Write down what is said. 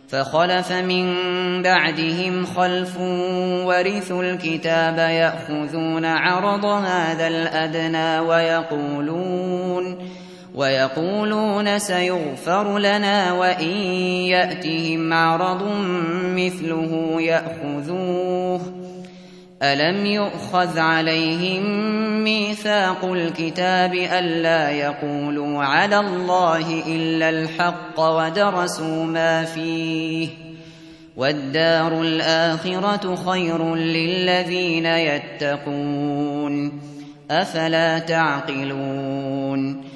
فخلف من بعدهم خلف ورثوا الكتاب يأخذون عرض هذا الأدنى ويقولون سيغفر لنا وإن يأتهم عرض مثله يأخذوه ألم يؤخذ عليهم ميثاق الكتاب ألا يقولوا على الله إلا الحق ودرسوا ما فيه والدار الآخرة خير للذين يتقون أفلا تعقلون